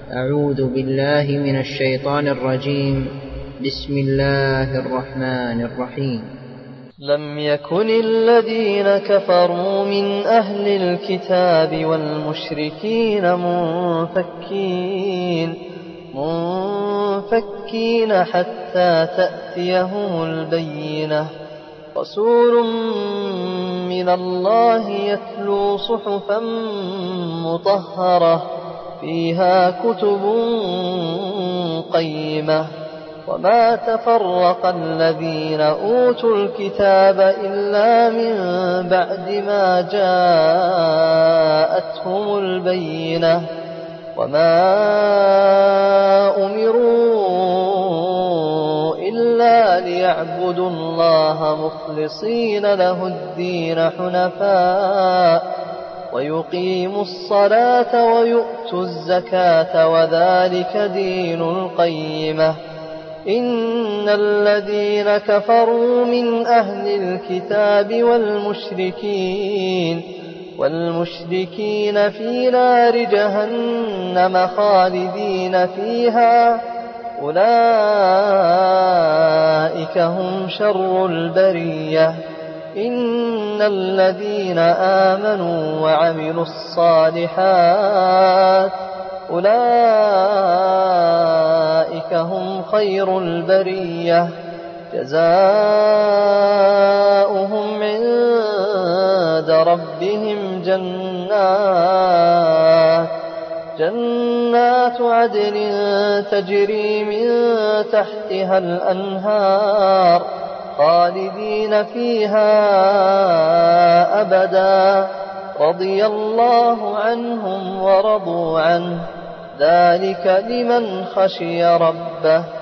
أعوذ بالله من الشيطان الرجيم. بسم الله الرحمن الرحيم. لم يكن الذين كفروا من أهل الكتاب والمشركين منفكين حتى تأتيهم البينة. رسول من الله يتلو صحفا مطهرة فيها كتب قيمة. وما تفرق الذين أوتوا الكتاب إلا من بعد ما جاءتهم البينة. وما أمروا إلا ليعبدوا الله مخلصين له الدين حنفاء ويقيموا الصلاة ويؤتوا الزكاة وذلك دين القيمة. إن الذين كفروا من أهل الكتاب والمشركين في نار جهنم خالدين فيها أولئك هم شر البرية. إن الذين آمنوا وعملوا الصالحات أولئك هم خير البرية. جزاؤهم عند ربهم جنات عدن تجري من تحتها الأنهار خالدين فيها أبدا. رضي الله عنهم ورضوا عنه ذلك لمن خشي ربه.